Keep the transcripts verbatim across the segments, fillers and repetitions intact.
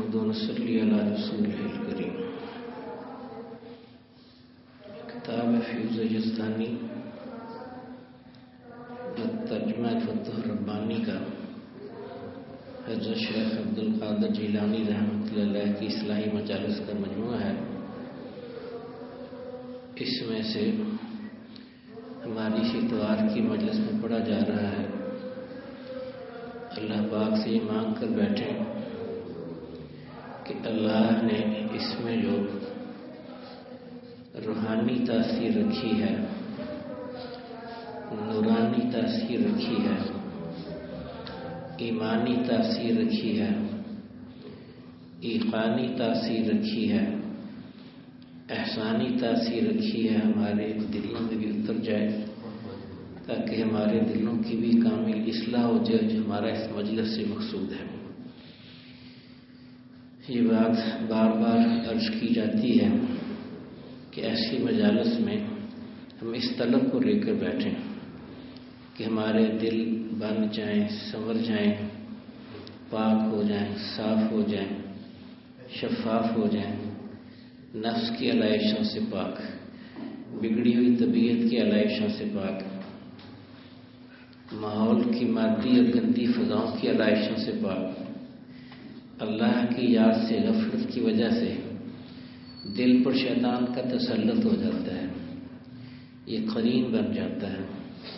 نحمد و نصلی علی رسولہ الکریم۔ کتاب فیوز یزدانی ترجمہ فتح الربانی کا حضرت شیخ عبدالقادر جیلانی رحمۃ اللہ علیہ کی اصلاحی مجالس کا مجموعہ ہے۔ اس میں سے ہماری اسی اتوار کی مجلس میں پڑھا جا رہا ہے۔ اللہ پاک سے یہ مانگ کر بیٹھیں کہ اللہ نے اس میں جو روحانی تاثیر رکھی ہے، نورانی تاثیر رکھی ہے، ایمانی تاثیر رکھی ہے، ایقانی تاثیر رکھی ہے، احسانی تاثیر رکھی ہے، ہمارے دلوں میں بھی اتر جائے تاکہ ہمارے دلوں کی بھی کامل اصلاح ہو جائے، جو ہمارا اس مجلس سے مقصود ہے۔ یہ بات بار بار عرض کی جاتی ہے کہ ایسی مجالس میں ہم اس طلب کو لے کر بیٹھیں کہ ہمارے دل بن جائیں، سنور جائیں، پاک ہو جائیں، صاف ہو جائیں، شفاف ہو جائیں، نفس کی علائشوں سے پاک، بگڑی ہوئی طبیعت کی علائشوں سے پاک، ماحول کی مادی اور گندی فضاؤں کی علائشوں سے پاک، اللہ کی یاد سے غفلت کی وجہ سے دل پر شیطان کا تسلط ہو جاتا ہے، یہ قرین بن جاتا ہے،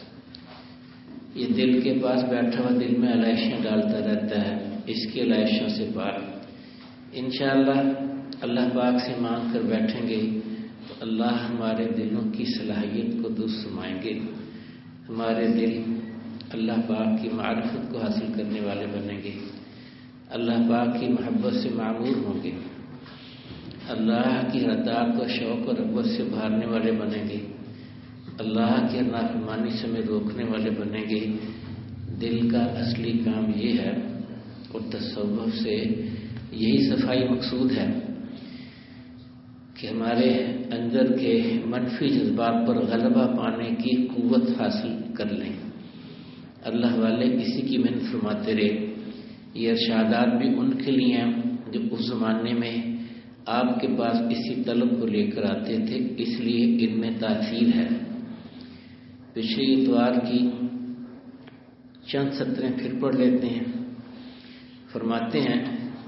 یہ دل کے پاس بیٹھا ہوا دل میں علائشیں ڈالتا رہتا ہے، اس کی علائشوں سے پاک۔ انشاءاللہ اللہ پاک سے مانگ کر بیٹھیں گے تو اللہ ہمارے دلوں کی صلاحیت کو درست فرمائیں گے، ہمارے دل اللہ پاک کی معرفت کو حاصل کرنے والے بنیں گے، اللہ پاک کی محبت سے معمور ہوں گے، اللہ کی اطاعت و شوق اور رغبت سے بھارنے والے بنیں گے، اللہ کی نافرمانی سے ہمیں روکنے والے بنیں گے۔ دل کا اصلی کام یہ ہے اور تصوف سے یہی صفائی مقصود ہے کہ ہمارے اندر کے منفی جذبات پر غلبہ پانے کی قوت حاصل کر لیں۔ اللہ والے اسی کی محنت فرماتے رہے۔ یہ ارشادات بھی ان کے لیے ہیں جو اس زمانے میں آپ کے پاس اسی طلب کو لے کر آتے تھے، اس لیے ان میں تاثیر ہے۔ پچھلے اتوار کی چند سطریں پھر پڑھ لیتے ہیں۔ فرماتے ہیں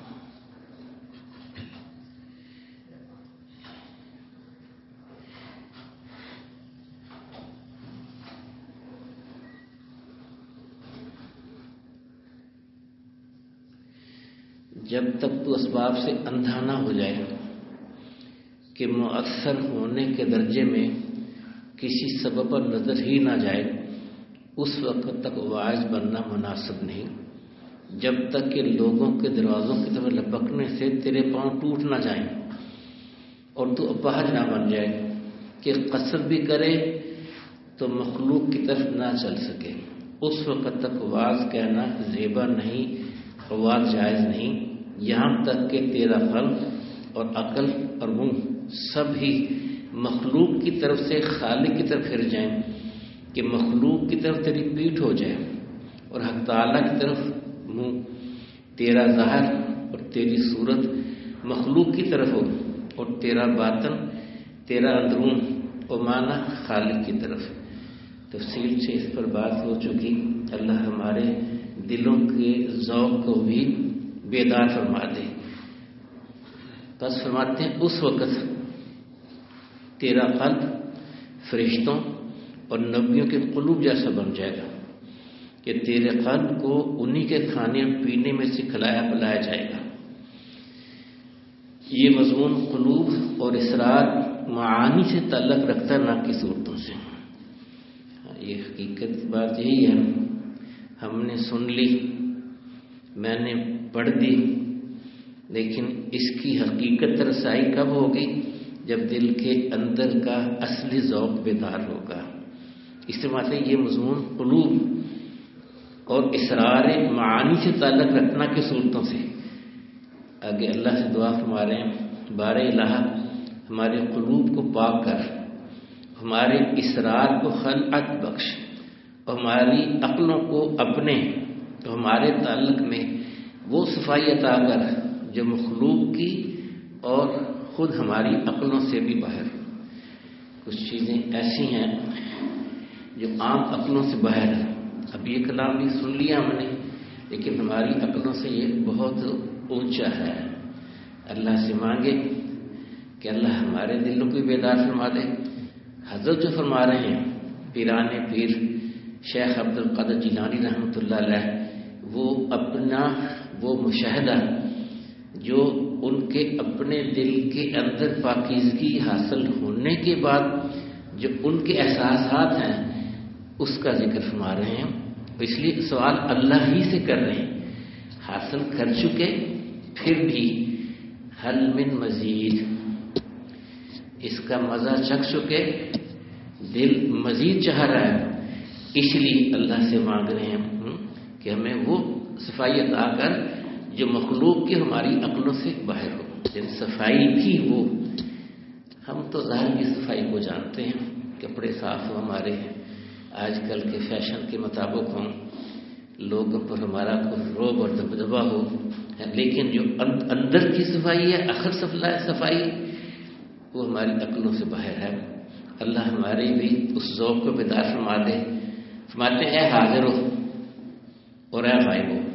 جب تک تو اسباب سے اندھا نہ ہو جائے کہ مؤثر ہونے کے درجے میں کسی سبب پر نظر ہی نہ جائے، اس وقت تک واعظ بننا مناسب نہیں۔ جب تک کہ لوگوں کے دروازوں کی طرف لپکنے سے تیرے پاؤں ٹوٹ نہ جائیں اور تو اپاہج نہ بن جائے کہ قصد بھی کرے تو مخلوق کی طرف نہ چل سکے، اس وقت تک واعظ کہنا زیبا نہیں، واعظ جائز نہیں، یہاں تک کہ تیرا قلب اور عقل اور منہ سب ہی مخلوق کی طرف سے خالق کی طرف پھر جائیں، کہ مخلوق کی طرف تیری پیٹھ ہو جائے اور حق تعالیٰ کی طرف منہ، تیرا ظاہر اور تیری صورت مخلوق کی طرف ہو اور تیرا باطن، تیرا اندرون و معنی خالق کی طرف۔ تفصیل سے اس پر بات ہو چکی۔ اللہ ہمارے دلوں کے ذوق کو بھی بیدار فرما دے۔ بس فرماتے ہیں اس وقت تیرا قلب فرشتوں اور نبیوں کے قلوب جیسا بن جائے گا کہ تیرے قلب کو انہی کے کھانے پینے میں سے کھلایا پلایا جائے گا۔ یہ مضمون قلوب اور اسرار معانی سے تعلق رکھتا نہ کہ صورتوں سے۔ یہ حقیقت بات یہی ہے، ہم نے سن لی، میں نے پڑھ دی، لیکن اس کی حقیقت رسائی کب ہوگی؟ جب دل کے اندر کا اصلی ذوق بیدار ہوگا۔ اس سے مطلب یہ مضمون قلوب اور اسرار معانی سے تعلق رکھنا کی صورتوں سے۔ آگے اللہ سے دعا فرما رہے ہیں، بار الہ ہمارے قلوب کو پاک کر، ہمارے اسرار کو خلعت بخش اور ہماری عقلوں کو اپنے تو ہمارے تعلق میں وہ صفائی عطا کر جو مخلوق کی اور خود ہماری عقلوں سے بھی باہر. کچھ چیزیں ایسی ہیں جو عام عقلوں سے باہر ہیں. اب یہ کلام بھی سن لیا ہم نے، لیکن ہماری عقلوں سے یہ بہت اونچا ہے. اللہ سے مانگے کہ اللہ ہمارے دلوں کو بیدار فرما دے. حضرت جو فرما رہے ہیں پیران پیر شیخ عبد القادر جیلانی رحمۃ اللہ علیہ، وہ اپنا وہ مشاہدہ جو ان کے اپنے دل کے اندر پاکیزگی حاصل ہونے کے بعد جو ان کے احساسات ہیں اس کا ذکر فرما رہے ہیں. اس لیے سوال اللہ ہی سے کر رہے ہیں. حاصل کر چکے پھر بھی حل من مزید، اس کا مزہ چکھ چکے، دل مزید چاہ رہا ہے، اس لیے اللہ سے مانگ رہے ہیں کہ ہمیں وہ صفائی عطا کر جو مخلوق کی ہماری عقلوں سے باہر ہو. جن صفائی بھی وہ ہم تو ظاہر کی صفائی کو جانتے ہیں، کپڑے صاف ہو ہمارے، آج کل کے فیشن کے مطابق ہوں، لوگوں پر ہمارا روب اور دبدبہ ہو، لیکن جو اندر کی صفائی ہے، آخر صفائی، وہ ہماری عقلوں سے باہر ہے. اللہ ہماری بھی اس ذوق کو بیدار فرما دے. فرماتے ہیں اے حاضر ہو اور اے غائب ہو.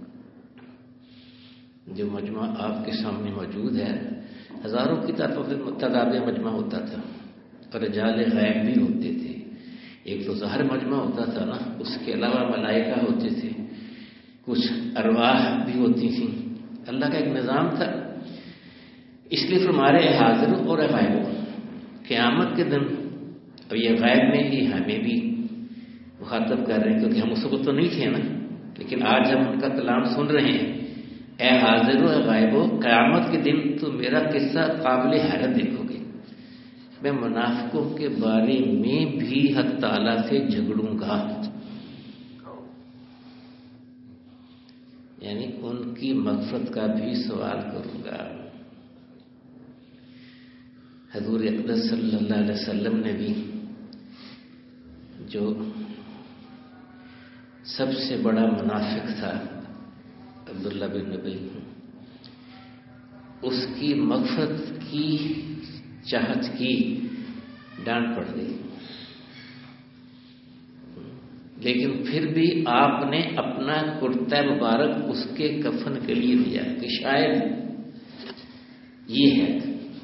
جو مجمع آپ کے سامنے موجود ہے، ہزاروں کی تعداد میں مجمع ہوتا تھا اور رجال غیب بھی ہوتے تھے. ایک تو ظاہر مجمع ہوتا تھا نا، اس کے علاوہ ملائکہ ہوتے تھے، کچھ ارواح بھی ہوتی تھیں. اللہ کا ایک نظام تھا. اس لیے فرمارے اے حاضر اور اے غائب ہو. قیامت کے دن، اور یہ غیب میں ہی ہمیں بھی مخاطب کر رہے ہیں کیونکہ ہم اس وقت تو نہیں تھے نا، لیکن آج ہم ان کا کلام سن رہے ہیں. اے حاضر و اے غائب ہو، قیامت کے دن تو میرا قصہ قابل حیرت دیکھو گے. میں منافقوں کے بارے میں بھی حق تعالیٰ سے جھگڑوں گا، یعنی ان کی مغفرت کا بھی سوال کروں گا. حضور اقدس صلی اللہ علیہ وسلم نے بھی جو سب سے بڑا منافق تھا عبداللہ بن ابی، اس کی مغفرت کی چاہت کی، ڈانٹ پڑ گئی، لیکن پھر بھی آپ نے اپنا کرتا مبارک اس کے کفن کے لیے دیا کہ شاید یہ ہے.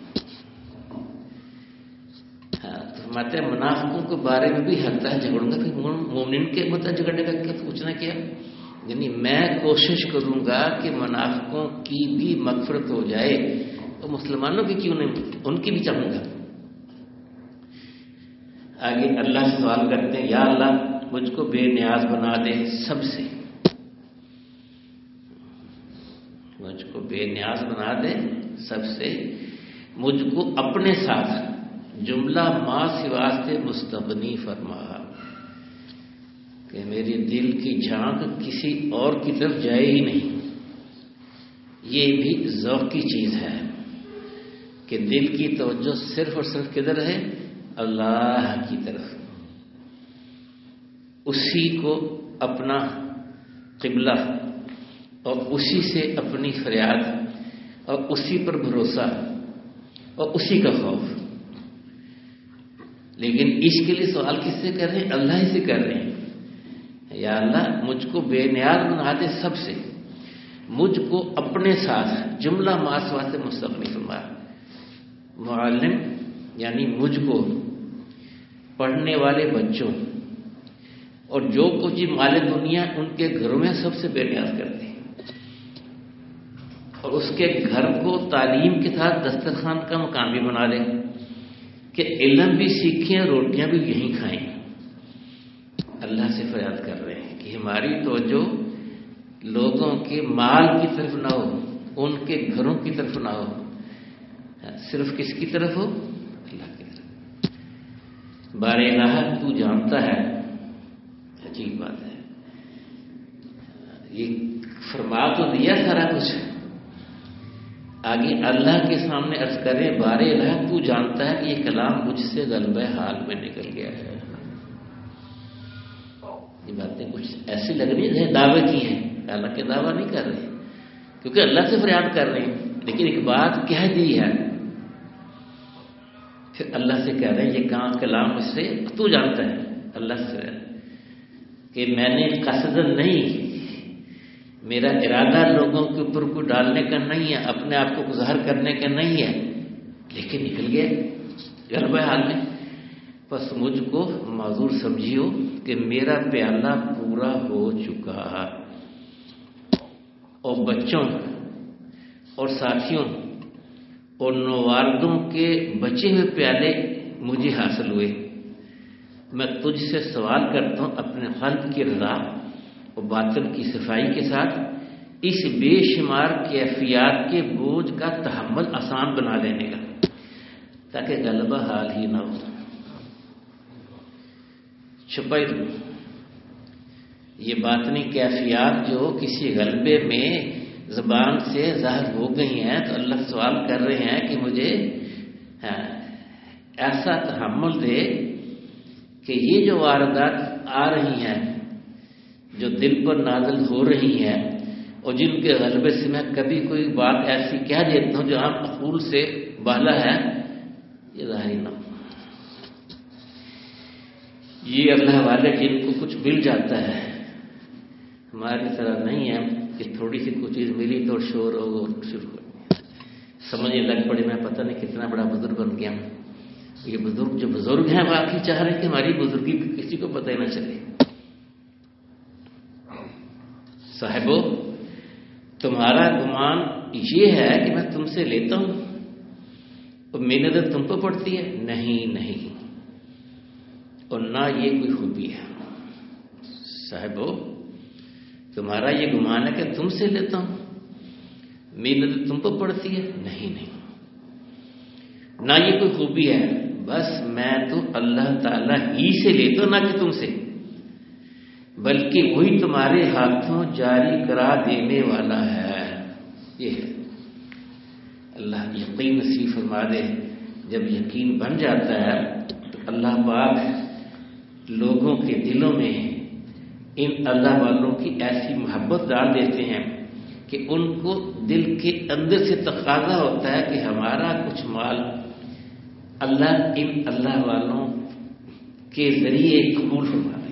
ہاں تو فرماتے ہیں منافقوں کے بارے میں بھی حق ہے جھگڑوں گا. پھر مومنین کے مطلب جھگڑنے کا کیا پوچھنا کیا؟ یعنی میں کوشش کروں گا کہ منافقوں کی بھی مغفرت ہو جائے، تو مسلمانوں کی کیوں نہیں، ان کی بھی چاہوں گا. آگے اللہ سے سوال کرتے ہیں یا اللہ مجھ کو بے نیاز بنا دے سب سے، مجھ کو بے نیاز بنا دے سب سے، مجھ کو اپنے ساتھ جملہ ما سوا سے مستغنی فرما، کہ میری دل کی جھانک کسی اور کی طرف جائے ہی نہیں. یہ بھی ذوق کی چیز ہے کہ دل کی توجہ صرف اور صرف کدھر ہے؟ اللہ کی طرف. اسی کو اپنا قبلہ اور اسی سے اپنی فریاد اور اسی پر بھروسہ اور اسی کا خوف. لیکن اس کے لیے سوال کس سے کر رہے ہیں؟ اللہ ہی سے کر رہے ہیں. یا اللہ مجھ کو بے نیاز بنا دے سب سے، مجھ کو اپنے ساتھ جملہ ماسوا سے مستغنی فرما. معلم یعنی مجھ کو پڑھنے والے بچوں اور جو کچھ مال دنیا ان کے گھروں میں سب سے بے نیاز کرتے ہیں، اور اس کے گھر کو تعلیم کے ساتھ دسترخوان کا مقام بھی بنا دیں کہ علم بھی سیکھیں، روٹیاں بھی یہیں کھائیں. اللہ سے فریاد کر رہے ہیں کہ ہماری توجہ لوگوں کے مال کی طرف نہ ہو، ان کے گھروں کی طرف نہ ہو، صرف کس کی طرف ہو؟ اللہ کی طرف. بار الہ تو جانتا ہے. عجیب بات ہے، یہ فرما تو دیا سارا کچھ، آگے اللہ کے سامنے عرض کریں بار الہ تو جانتا ہے کہ یہ کلام مجھ سے غلبہ حال میں نکل گیا ہے. یہ باتیں کچھ ایسی لگ رہی ہیں دعوے کی ہیں، اللہ کے دعویٰ نہیں کر رہے. کیونکہ اللہ سے فریاد کر رہے ہیں، لیکن ایک بات کہہ دی ہے، پھر اللہ سے کہہ رہے ہیں یہ کام کلام اس سے تو جانتا ہے اللہ سے کہ میں نے قصدن نہیں، میرا ارادہ لوگوں کے اوپر کو ڈالنے کا نہیں ہے، اپنے آپ کو ظاہر کرنے کا نہیں ہے، لیکن نکل گیا غلبہ حال میں. بس مجھ کو معذور سمجھیو کہ میرا پیالہ پورا ہو چکا، اور بچوں اور ساتھیوں اور نواردوں کے بچے ہوئے پیالے مجھے حاصل ہوئے. میں تجھ سے سوال کرتا ہوں اپنے قلب کی رضا اور باطن کی صفائی کے ساتھ اس بے شمار کیفیات کے بوجھ کا تحمل آسان بنا لینے کا، تاکہ غلبہ حال ہی نہ ہو. چھپائی دوں یہ باطنی کیفیات جو کسی غلبے میں زبان سے ظاہر ہو گئی ہیں، تو اللہ سوال کر رہے ہیں کہ مجھے ایسا تحمل دے کہ یہ جو واردات آ رہی ہیں، جو دل پر نازل ہو رہی ہیں، اور جن کے غلبے سے میں کبھی کوئی بات ایسی کہہ دیتا ہوں جو عام عقول سے بالا ہے، یہ ظاہر نہ ہو. یہ اللہ والے جن کو کچھ مل جاتا ہے، ہماری طرح نہیں ہے کہ تھوڑی سی کوئی چیز ملی تو شور ہو شروع ہو سمجھنے لگ پڑے میں پتہ نہیں کتنا بڑا بزرگ بن گیا. یہ بزرگ جو بزرگ ہیں واقعی چاہ رہے ہیں کہ ہماری بزرگی کسی کو پتہ ہی نہ چلے. صاحبو تمہارا گمان یہ ہے کہ میں تم سے لیتا ہوں اور میری نظر تم پر پڑتی ہے؟ نہیں نہیں، اور نہ یہ کوئی خوبی ہے. صاحبو تمہارا یہ گمان ہے کہ تم سے لیتا ہوں، میری نظر تم پر پڑتی ہے؟ نہیں نہیں، نہ یہ کوئی خوبی ہے. بس میں تو اللہ تعالیٰ ہی سے لیتا ہوں، نہ کہ تم سے، بلکہ وہی تمہارے ہاتھوں جاری کرا دینے والا ہے. یہ ہے اللہ یقین نصیب فرما دے. جب یقین بن جاتا ہے تو اللہ پاک لوگوں کے دلوں میں ان اللہ والوں کی ایسی محبت ڈال دیتے ہیں کہ ان کو دل کے اندر سے تقاضا ہوتا ہے کہ ہمارا کچھ مال اللہ ان اللہ والوں کے ذریعے قبول فرما دے.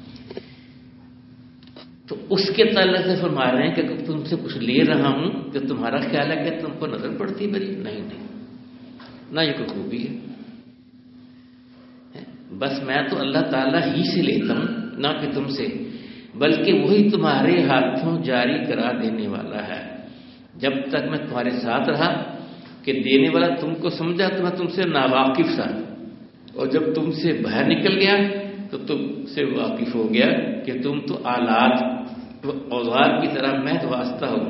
تو اس کے تعلق سے فرما رہے ہیں کہ تم سے کچھ لے رہا ہوں کہ تمہارا خیال ہے کہ تم کو نظر پڑتی بری؟ نہیں نہیں، نہ یہ کوئی خوبی ہے. بس میں تو اللہ تعالیٰ ہی سے لیتا ہوں، نہ کہ تم سے، بلکہ وہی تمہارے ہاتھوں جاری کرا دینے والا ہے. جب تک میں تمہارے ساتھ رہا کہ دینے والا تم کو سمجھا تو میں تم سے ناواقف تھا، اور جب تم سے باہر نکل گیا تو تم سے واقف ہو گیا کہ تم تو آلات اوزار کی طرح محض واسطہ ہو.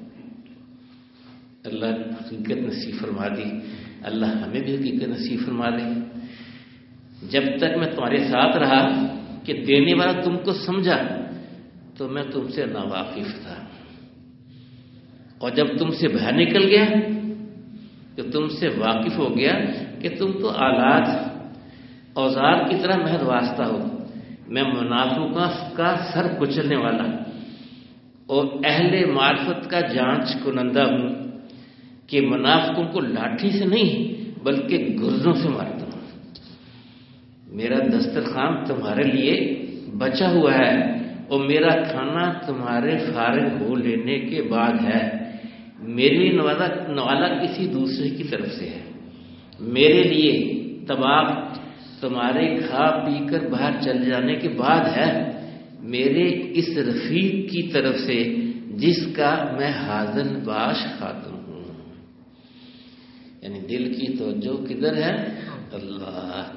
اللہ حقیقت نصیب فرما دی. اللہ ہمیں بھی حقیقت نصیب فرما دے. جب تک میں تمہارے ساتھ رہا کہ دینے والا تم کو سمجھا تو میں تم سے ناواقف تھا، اور جب تم سے باہر نکل گیا تو تم سے واقف ہو گیا کہ تم تو آلات اوزار کی طرح محض واسطہ ہو. میں منافقوں کا سر کچلنے والا اور اہل معرفت کا جانچ کنندہ ہوں کہ منافقوں کو لاٹھی سے نہیں بلکہ گرزوں سے مارتا ہوں. میرا دسترخوان تمہارے لیے بچا ہوا ہے اور میرا کھانا تمہارے فارغ ہو لینے کے بعد ہے. میرے لیے نوازا نوالا کسی دوسرے کی طرف سے ہے. میرے لیے طباخ تمہارے کھا پی کر باہر چل جانے کے بعد ہے. میرے اس رفیق کی طرف سے جس کا میں حاضر باش خاتم ہوں. یعنی دل کی توجہ کدھر ہے؟ اللہ.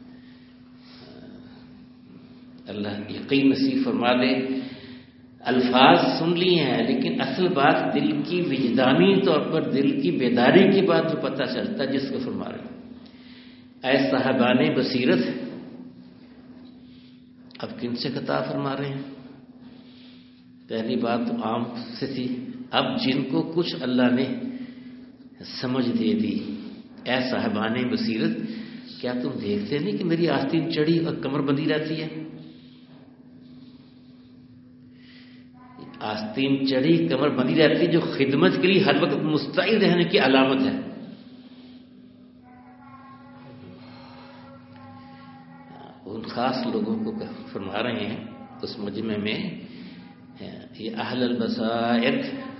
اللہ یقین نصیب فرما دے. الفاظ سن لی ہیں لیکن اصل بات دل کی وجدانی طور پر دل کی بیداری کی بات جو پتہ چلتا ہے جس کو فرما رہے ہیں. اے صاحبان بصیرت، اب کن سے خطاب فرما رہے ہیں؟ پہلی بات تو عام سے تھی، اب جن کو کچھ اللہ نے سمجھ دے دی. اے صاحبان بصیرت، کیا تم دیکھتے نہیں کہ میری آستین چڑھی اور کمر بندھی رہتی ہے؟ آستین چڑھی کمر بندھی رہتی ہے، جو خدمت کے لیے ہر وقت مستعد رہنے کی علامت ہے. ان خاص لوگوں کو فرما رہے ہیں اس مجمع میں، یہ اہل البصائر،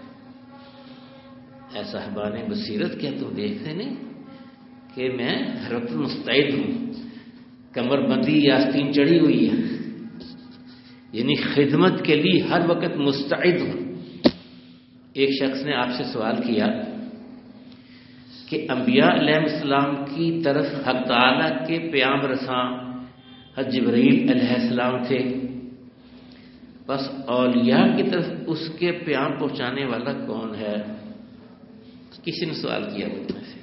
اے صاحبان بصیرت، کیا تم دیکھتے نہیں کہ میں ہر وقت مستعد ہوں، کمر بندھی آستین چڑھی ہوئی ہے، یعنی خدمت کے لیے ہر وقت مستعد ہوں. ایک شخص نے آپ سے سوال کیا کہ انبیاء علیہ السلام کی طرف حق تعالیٰ کے پیام رساں حضرت جبرائیل علیہ السلام تھے، بس اولیاء کی طرف اس کے پیام پہنچانے والا کون ہے؟ کسی نے سوال کیا ان میں سے.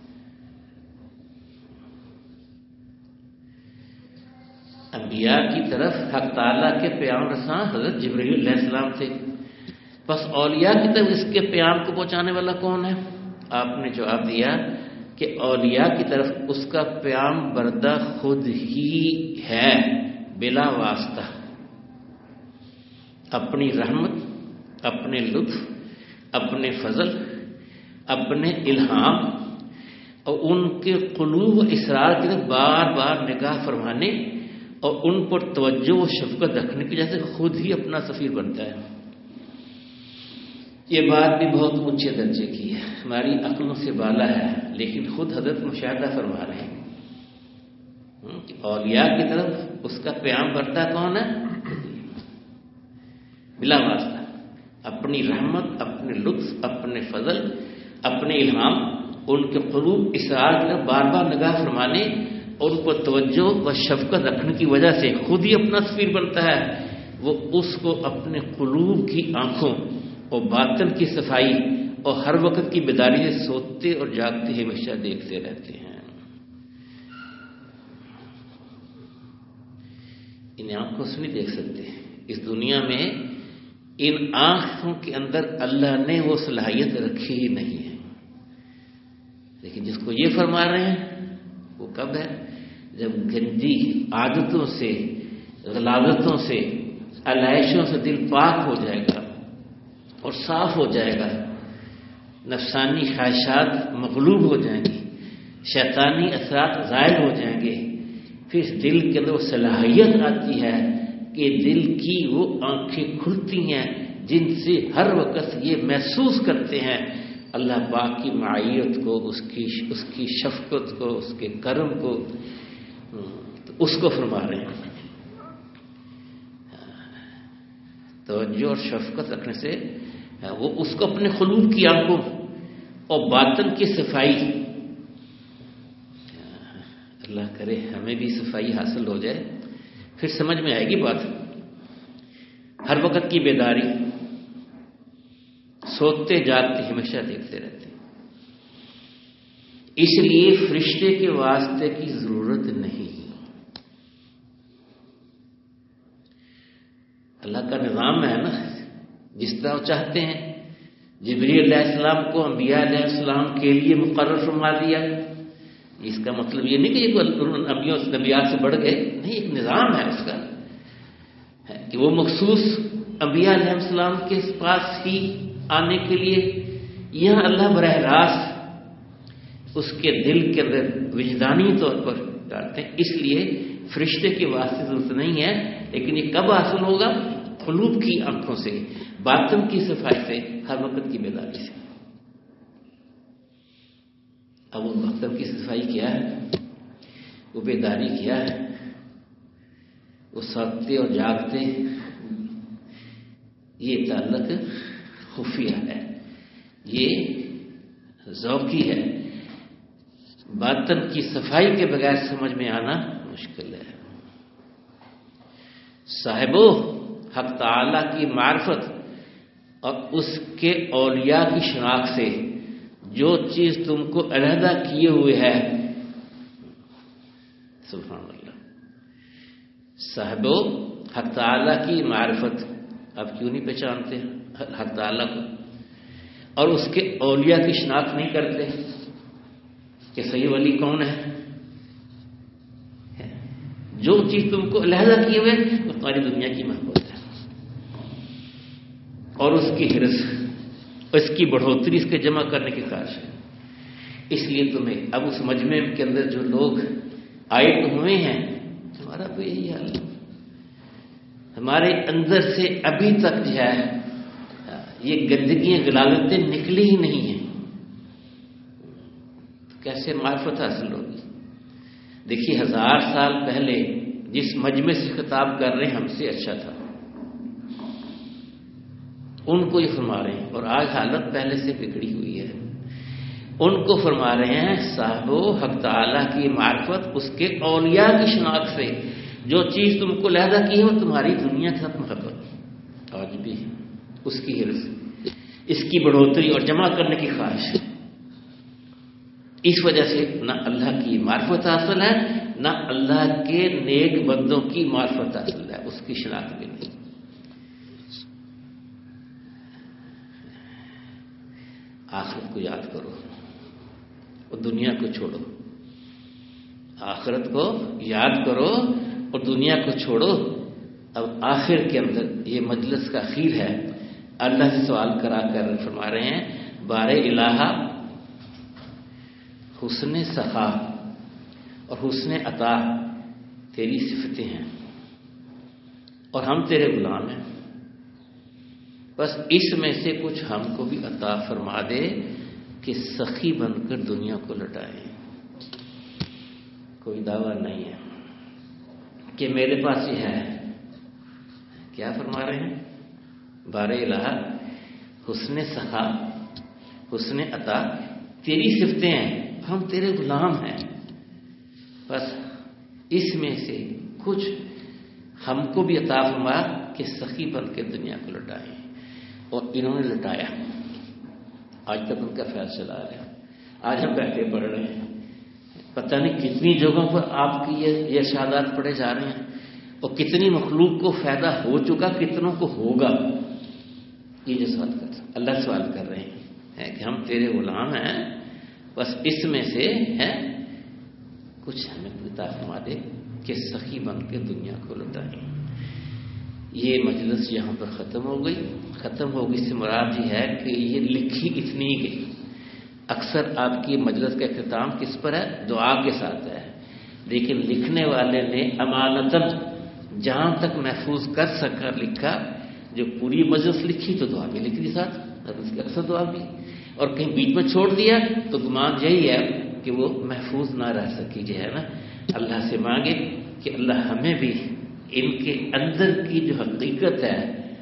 انبیاء کی طرف حق تعالیٰ کے پیام رساں حضرت جبرائیل علیہ السلام تھے، بس اولیاء کی طرف اس کے پیام کو پہنچانے والا کون ہے؟ آپ نے جواب دیا کہ اولیاء کی طرف اس کا پیام بردہ خود ہی ہے، بلا واسطہ، اپنی رحمت، اپنے لطف، اپنے فضل، اپنے الہام اور ان کے قلوب و اسرار کی طرف بار بار نگاہ فرمانے اور ان پر توجہ و شفقت رکھنے کی وجہ سے خود ہی اپنا سفیر بنتا ہے. یہ بات بھی بہت اونچے درجے کی ہے، ہماری عقلوں سے بالا ہے، لیکن خود حضرت مشاہدہ فرما رہے ہیں کہ اولیاء کی طرف اس کا پیام برتا کون ہے؟ بلا واسطہ، اپنی رحمت، اپنے لطف، اپنے فضل، اپنے الہام، ان کے قلوب اسرار کی طرف بار بار نگاہ فرمانے اور ان پر توجہ و شفقت رکھنے کی وجہ سے خود ہی اپنا سفیر بنتا ہے. وہ اس کو اپنے قلوب کی آنکھوں اور باطن کی صفائی اور ہر وقت کی بیداری سے سوتے اور جاگتے ہمیشہ دیکھتے رہتے ہیں. ان آنکھوں سے نہیں دیکھ سکتے، اس دنیا میں ان آنکھوں کے اندر اللہ نے وہ صلاحیت رکھی ہی نہیں ہے. لیکن جس کو یہ فرما رہے ہیں وہ کب ہے؟ جب گندی عادتوں سے، غلاظتوں سے، علائشوں سے دل پاک ہو جائے گا اور صاف ہو جائے گا، نفسانی خواہشات مغلوب ہو جائیں گی، شیطانی اثرات زائل ہو جائیں گے، پھر اس دل کے اندر وہ صلاحیت آتی ہے کہ دل کی وہ آنکھیں کھلتی ہیں جن سے ہر وقت یہ محسوس کرتے ہیں اللہ پاک کی معیت کو، اس کی اس کی شفقت کو، اس کے کرم کو. تو اس کو فرما رہے ہیں توجہ اور شفقت رکھنے سے وہ اس کو اپنے قلوب کی آنکھوں اور باطن کی صفائی، اللہ کرے ہمیں بھی صفائی حاصل ہو جائے، پھر سمجھ میں آئے گی بات. ہر وقت کی بیداری، سوتے جاگتے ہمیشہ دیکھتے رہتے. اس لیے فرشتے کے واسطے کی ضرورت نہیں. اللہ کا نظام ہے نا، جس طرح وہ چاہتے ہیں. جبریل علیہ السلام کو انبیاء علیہ السلام کے لیے مقرر فرما دیا. اس کا مطلب یہ نہیں کہ یہ انبیاء نبیات سے بڑھ گئے، نہیں، ایک نظام ہے اس کا کہ وہ مخصوص انبیاء علیہ السلام کے پاس ہی آنے کے لیے یہاں اللہ براہ راست اس کے دل کے اندر وجدانی طور پر ڈالتے ہیں. اس لیے فرشتے کی واسطے ضرورت نہیں ہے. لیکن یہ کب حاصل ہوگا؟ قلوب کی آنکھوں سے، باطن کی صفائی سے، ہر وقت کی بیداری سے. اب وہ باطن کی صفائی کیا ہے؟ وہ بیداری کیا ہے؟ وہ سوتے اور جاگتے، یہ تعلق خفیہ ہے، یہ ذوقی ہے. باطن کی صفائی کے بغیر سمجھ میں آنا مشکل ہے. صاحبو، حق تعالی کی معرفت اور اس کے اولیاء کی شناخت سے جو چیز تم کو علیحدہ کیے ہوئے ہے، سبحان اللہ، صاحبو حق تعالی کی معرفت، آپ کیوں نہیں پہچانتے حق تعالی کو اور اس کے اولیاء کی شناخت نہیں کرتے کہ صحیح ولی کون ہے؟ جو چیز تم کو علیحدہ کیے ہوئے وہ تمہاری دنیا کی محبت ہے. اور اس کی حرص، اس کی بڑھوتری، اس کے جمع کرنے کی خواہش ہے. اس لیے تمہیں اب اس مجمع کے اندر جو لوگ آئے تو ہوئے ہیں، ہمارا تو یہی حال ہے. ہمارے اندر سے ابھی تک جو ہے یہ گندگیاں غلاظتیں نکلی ہی نہیں ہیں. تو کیسے معرفت حاصل ہوگی؟ دیکھیے ہزار سال پہلے جس مجمع سے خطاب کر رہے ہیں ہم سے اچھا تھا، ان کو یہ فرما رہے ہیں. اور آج حالت پہلے سے بگڑی ہوئی ہے. ان کو فرما رہے ہیں صاحبو حق تعالیٰ کی معرفت، اس کے اولیاء کی شناخت سے جو چیز تم کو علیحدہ کی ہے وہ تمہاری دنیا کے ساتھ محبت آج بھی ہے، اس کی حرص، اس کی بڑھوتری اور جمع کرنے کی خواہش ہے. اس وجہ سے نہ اللہ کی معرفت حاصل ہے، نہ اللہ کے نیک بندوں کی معرفت حاصل ہے، اس کی شناخت بھی نہیں. آخرت کو یاد کرو اور دنیا کو چھوڑو. آخرت کو یاد کرو اور دنیا کو چھوڑو. اب آخر کے اندر یہ مجلس کا اخیر ہے، اللہ سے سوال کرا کر فرما رہے ہیں بار الہ حسن سخا اور حسن عطا تیری صفتیں ہیں اور ہم تیرے غلام ہیں، بس اس میں سے کچھ ہم کو بھی عطا فرما دے کہ سخی بن کر دنیا کو لٹائیں. کوئی دعویٰ نہیں ہے کہ میرے پاس یہ ہے. کیا فرما رہے ہیں؟ بار الہ حسن سخا حسن عطا تیری صفتیں ہیں، ہم تیرے غلام ہیں، بس اس میں سے کچھ ہم کو بھی عطا فرما کہ سخی بن کے دنیا کو لٹائیں. اور انہوں نے لٹایا. آج تک ان کا فیض چلا رہا ہے. آج ہم بیٹھے پڑھ رہے ہیں، پتہ نہیں کتنی جگہوں پر آپ کی یہ ارشادات پڑھے جا رہے ہیں اور کتنی مخلوق کو فائدہ ہو چکا، کتنوں کو ہوگا. یہ جو سوال کر اللہ سوال کر رہے ہیں کہ ہم تیرے غلام ہیں، بس اس میں سے ہے کچھ ہمیں عطا فرما دے کہ سخی بن کے دنیا کو لٹائیں. یہ مجلس یہاں پر ختم ہو گئی. ختم ہو گئی سے مراد یہ ہے کہ یہ لکھی اتنی گئی. اکثر آپ کی مجلس کا اختتام کس پر ہے؟ دعا کے ساتھ ہے. لیکن لکھنے والے نے امانتاً جہاں تک محفوظ کر سکا لکھا. جو پوری مجلس لکھی تو دعا بھی لکھ دی ساتھ، اس کی اکثر دعا بھی. اور کہیں بیچ میں چھوڑ دیا تو گمان یہی ہے کہ وہ محفوظ نہ رہ سکی. جو ہے نا، اللہ سے مانگے کہ اللہ ہمیں بھی ان کے اندر کی جو حقیقت ہے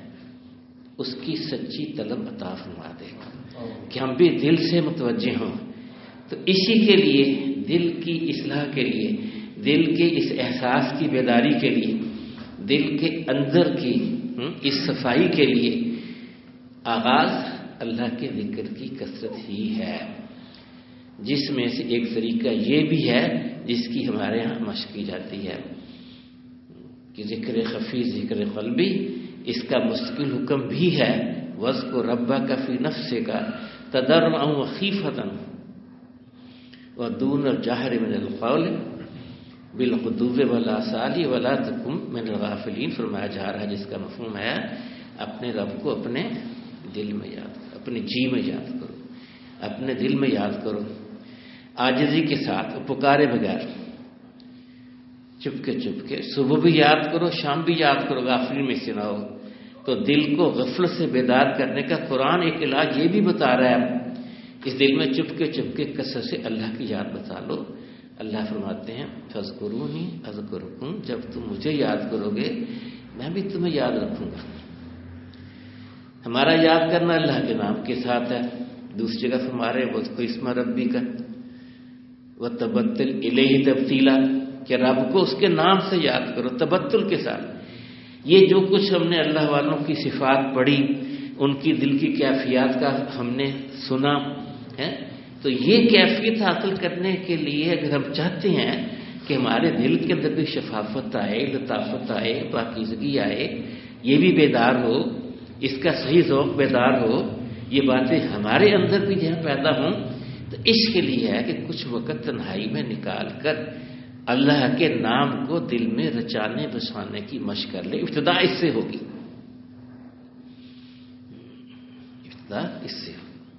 اس کی سچی طلب عطا فرما دے کہ ہم بھی دل سے متوجہ ہوں. تو اسی کے لیے، دل کی اصلاح کے لیے، دل کے اس احساس کی بیداری کے لیے، دل کے اندر کی اس صفائی کے لیے آغاز اللہ کے ذکر کی کثرت ہی ہے، جس میں سے ایک طریقہ یہ بھی ہے جس کی ہمارے ہاں مشق کی جاتی ہے کہ ذکر خفی ذکر قلبی. اس کا مستقل حکم بھی ہے وَاذْكُر رَبَّكَ فِي نَفْسِكَ تَضَرُّعًا وَخِيفَةً وَدُونَ الْجَهْرِ مِنَ الْقَوْلِ بِالْغُدُوِّ وَالْآصَالِ وَلَا تَكُن مِّنَ الْغَافِلِينَ. فرمایا جا رہا ہے جس کا مفہوم ہے اپنے رب کو اپنے دل میں یاد کرو، اپنے جی میں یاد کرو، اپنے دل میں یاد کرو، عاجزی کے ساتھ، پکارے بغیر، چپکے چپکے. صبح بھی یاد کرو، شام بھی یاد کرو، غافلین میں سے نہ ہو. تو دل کو غفلت سے بیدار کرنے کا قرآن ایک علاج یہ بھی بتا رہا ہے. اس دل میں چپکے چپکے کثرت سے اللہ کی یاد بتا لو. اللہ فرماتے ہیں فاذکرونی اذکرکم، جب تم مجھے یاد کرو گے میں بھی تمہیں یاد رکھوں گا. ہمارا یاد کرنا اللہ کے نام کے ساتھ ہے. دوسری جگہ فرما رہے واذکر اسم ربک وتبتل الیہ تبتیلا، کہ رب کو اس کے نام سے یاد کرو تبتل کے ساتھ. یہ جو کچھ ہم نے اللہ والوں کی صفات پڑھی، ان کی دل کی کیفیات کا ہم نے سنا ہے، تو یہ کیفیت حاصل کرنے کے لیے اگر ہم چاہتے ہیں کہ ہمارے دل کے اندر بھی شفافت آئے، لطافت آئے، پاکیزگی آئے، یہ بھی بیدار ہو، اس کا صحیح ذوق بیدار ہو، یہ باتیں ہمارے اندر بھی جہاں پیدا ہوں، تو اس کے لیے ہے کہ کچھ وقت تنہائی میں نکال کر اللہ کے نام کو دل میں رچانے بسانے کی مشق کر لے. ابتدا اس سے ہوگی. دا اس سے.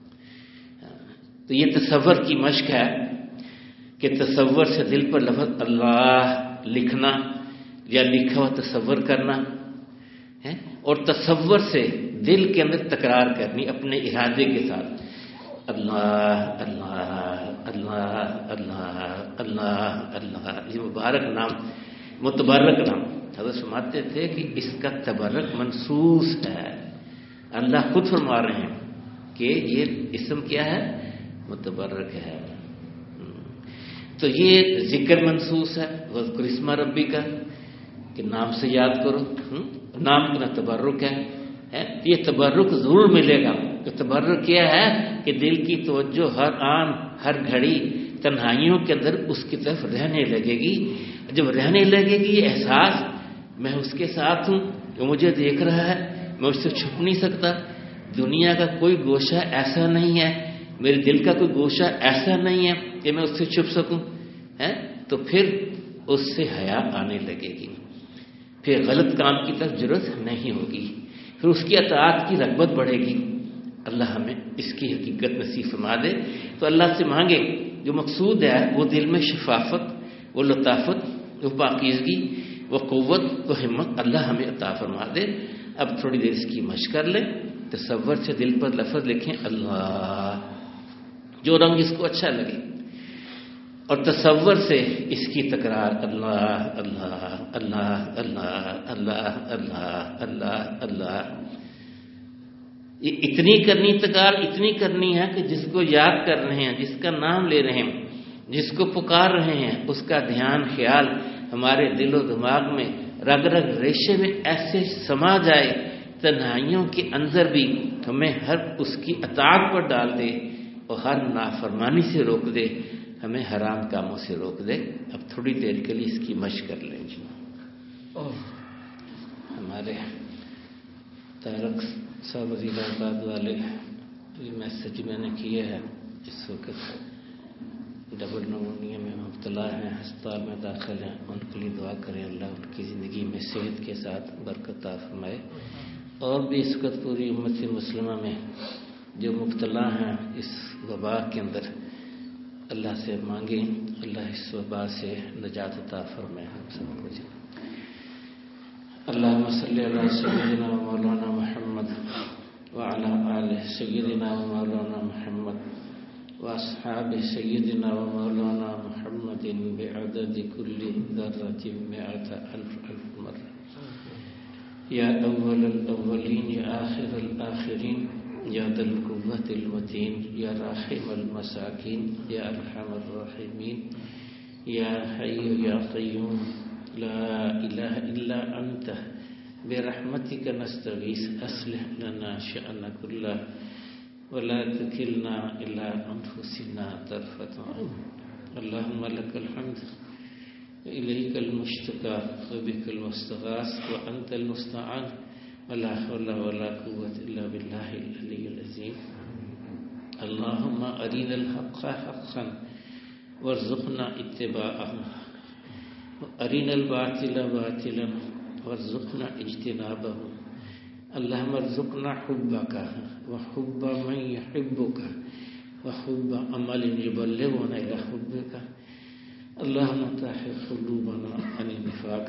تو یہ تصور کی مشق ہے کہ تصور سے دل پر لفظ اللہ لکھنا یا لکھا ہوا تصور کرنا ہے، اور تصور سے دل کے اندر تکرار کرنی اپنے ارادے کے ساتھ، اللہ اللہ اللہ اللہ اللہ اللہ. یہ مبارک نام، متبرک نام، حضرت فرماتے تھے کہ اس کا تبرک منصوص ہے. اللہ خود فرما رہے ہیں کہ یہ اسم کیا ہے؟ متبرک ہے. تو یہ ذکر منصوص ہے، وذکر اسم ربی کا، کہ نام سے یاد کرو. نام کا تبرک ہے. یہ تبرک ضرور ملے گا. تو تبرک کیا ہے کہ دل کی توجہ ہر آن ہر گھڑی تنہائیوں کے اندر اس کی طرف رہنے لگے گی. جب رہنے لگے گی یہ احساس میں اس کے ساتھ ہوں، وہ مجھے دیکھ رہا ہے، میں اس سے چھپ نہیں سکتا. دنیا کا کوئی گوشہ ایسا نہیں ہے، میرے دل کا کوئی گوشہ ایسا نہیں ہے کہ میں اس سے چھپ سکوں. ہے تو پھر اس سے حیا آنے لگے گی، پھر غلط کام کی طرف ضرورت نہیں ہوگی، پھر اس کی اطاعت کی رغبت بڑھے گی. اللہ ہمیں اس کی حقیقت نصیب فرما دے. تو اللہ سے مانگے جو مقصود ہے وہ دل میں شفافت، وہ لطافت، وہ پاکیزگی، وہ قوت، وہ ہمت اللہ ہمیں عطا فرما دے. اب تھوڑی دیر اس کی مشق کر لیں. تصور سے دل پر لفظ لکھیں اللہ، جو رنگ اس کو اچھا لگے، اور تصور سے اس کی تکرار اللہ اللہ اللہ اللہ اللہ اللہ اللہ اللہ. یہ اتنی کرنی تکرار اتنی کرنی ہے کہ جس کو یاد کر رہے ہیں، جس کا نام لے رہے ہیں، جس کو پکار رہے ہیں، اس کا دھیان خیال ہمارے دل و دماغ میں رگ رگ ریشے میں ایسے سما جائے، تنہائیوں کے اندر بھی ہمیں ہر اس کی اطاعت پر ڈال دے اور ہر نافرمانی سے روک دے، ہمیں حرام کاموں سے روک دے. اب تھوڑی دیر کے لیے اس کی مشق کر لیں جی. ہمارے طارق صاحب وزیر آباد والے یہ میسج میں نے کیا ہے، اس وقت ڈبل نمونیا میں مبتلا ہیں، ہسپتال میں داخل ہیں. ان کے لیے دعا کریں اللہ ان کی زندگی میں صحت کے ساتھ برکت عطا فرمائے. اور بھی اس وقت پوری امت مسلمہ میں جو مبتلا ہیں اس وبا کے اندر، اللہ سے مانگیں اللہ اس وبا سے نجات عطا فرمائے ہم سب کو. اللہم صلی علی سیدنا و مولانا محمد وعلی آل سیدنا و مولانا محمد واصحاب سیدنا و مولانا محمد بعدد کل ذرۃ مئۃ الف الف مرہ. یا اول الاولین یا آخر الآخرین یا ذا القوة المتین یا راحم المساکین یا ارحم الراحمین یا حی یا قیوم لا الہ الا انت برحمتک نستغیث اصلح لنا شأننا کلہ ولا تکلنا الی انفسنا طرفۃ عین. اللہم لک الحمد الیک المشتکى وبک المستغاث وانت المستعان ولا حول ولا قوة الا باللہ العلی العظیم. اللہم ارنا الحق حقا وارزقنا اتباعہ وارنا الباطل باطلا وارزقنا اجتنابہ. اللہم ارزقنا حبک وحب من يحبک وحب عمل يبلغنا الى حبک. اللہم طہر قلوبنا عن النفاق.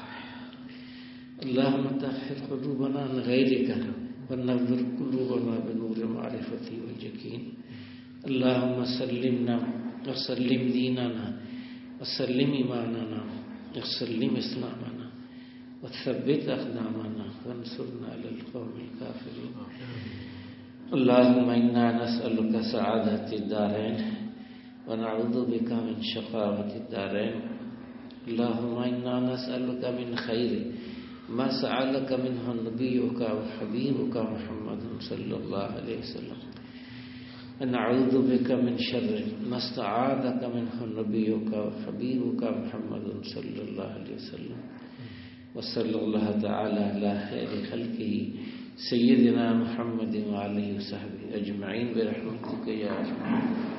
اللہم طہر قلوبنا عن غیرک ونور قلوبنا بنور معرفتی والیقین. اللہم سلمنا وسلم دیننا وسلم ایماننا وسلم اسلامنا وثبت اقدامنا وانصرنا على القوم الكافرين. اللهم انا نسألك سعادة الدارين ونعوذ بك من شقاوة الدارين. اللهم انا نسألك من خير ما سألك منه نبيك وحبيبك محمد صلى الله عليه وسلم، ونعوذ بك من شر ما استعاذك منه نبيك وحبيبك محمد صلى الله عليه وسلم. وصلى الله تعالى على خير خلقه سيدنا محمد وعلى آله وصحبه أجمعين برحمتك يا أرحم.